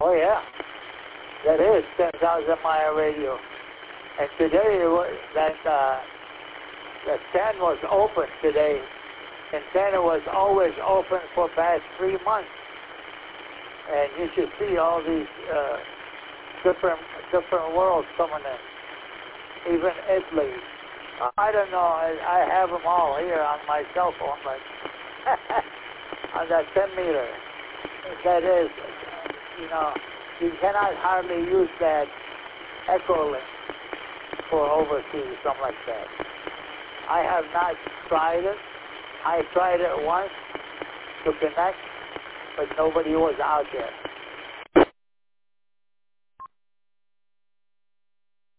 Oh yeah, that is 10,000 mile radio. And today the 10 was open today, and 10 was always open for past 3 months. And you should see all these different worlds coming in, even Italy. I don't know. I have them all here on my cell phone, but on that 10 meter, that is, you cannot hardly use that echo link for overseas, something like that. I have not tried it. I tried it once to connect, but nobody was out there.